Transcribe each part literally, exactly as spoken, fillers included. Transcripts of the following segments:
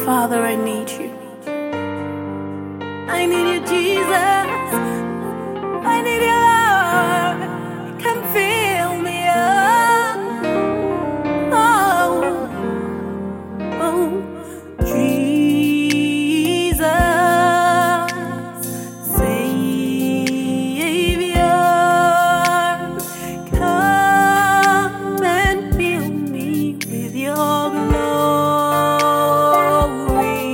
Father, I need you. I need you, Jesus. I need you, Lord. Come fill me up. Oh, oh, Jesus, Savior, come and fill me with your glory.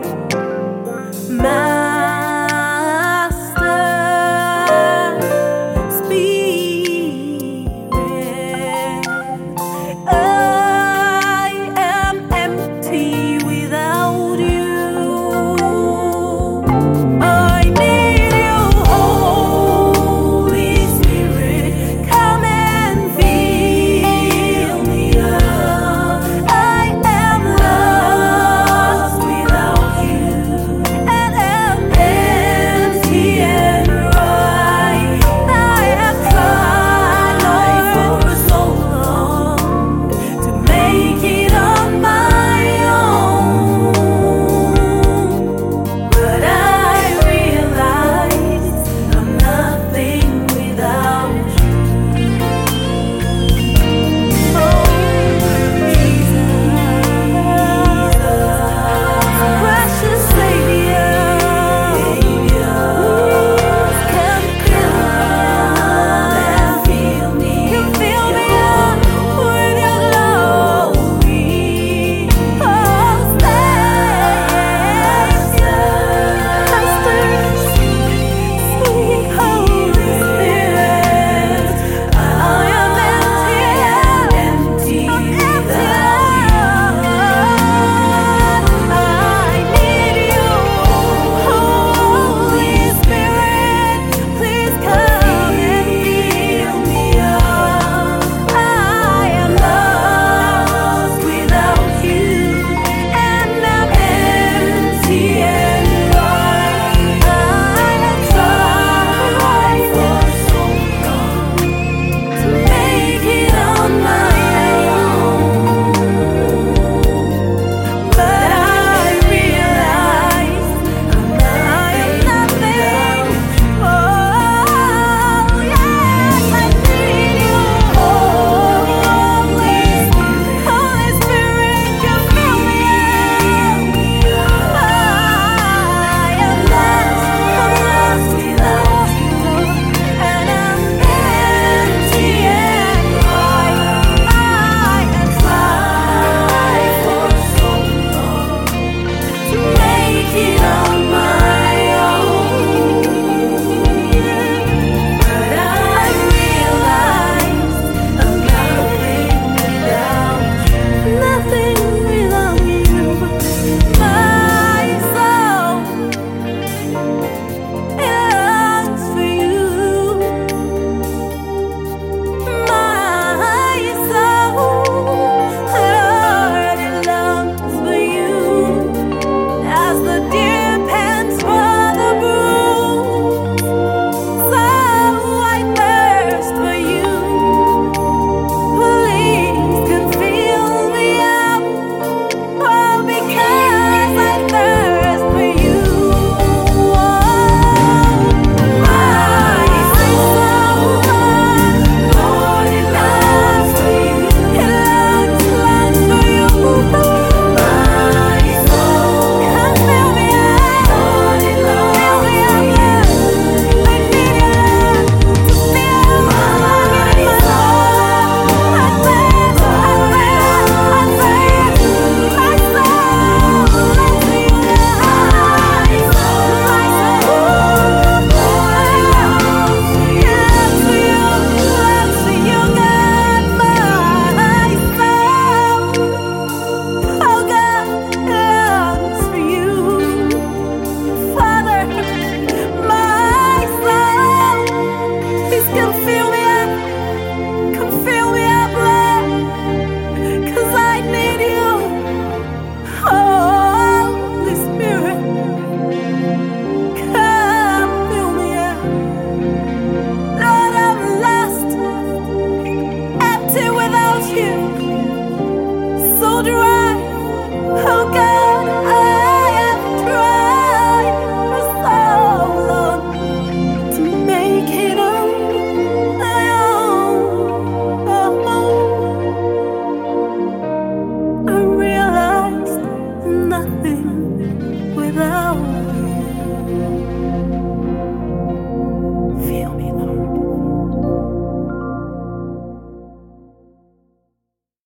Master, Spirit, I am empty without you. I need you, Holy Spirit, come and fill me up. I am lost without you, and am empty and dry. I have tried, Lord, for so long to make it on my own, but I realize I'm nothing without you. Oh, Jesus, precious Savior, come and fill me, come fill me up with your glory. Oh, Master, sweet Holy Spirit, I am empty, I'm empty without you. I need you, Holy Spirit, please come and fill me up. I am lost without you, and I'm empty and dry. I have tried for so long to make it on my own, but I realize I am nothing. Oh, yes, I need you, Holy Spirit. Holy Spirit, come fill me up. I am lost, I'm lost without you, and I'm empty and dry. I have tried for so long to make it on my own, but I realize I'm nothing without you. Nothing without you. My soul, it longs for you. My soul, Lord, it longs for you, as the deer pants for the brook, so I thirst for you. Please come fill me up, oh, because I thirst for you. Oh, my soul, Lord, it longs for you. It longs, longs for you. My soul, come fill me up. Lord, it longs for you. I need your love to fill my soul. I thirst, I thirst, I thirst. My soul longs for you. My soul, my soul, Lord, it longs for you. Longs for you, longs for you, God. My soul, oh God, longs for you. Father, my soul, please come fill me up, come fill me up, Lord, 'cause I need you, Holy Spirit, come fill me up. Lord, I'm lost, empty without you, so dry. Oh God.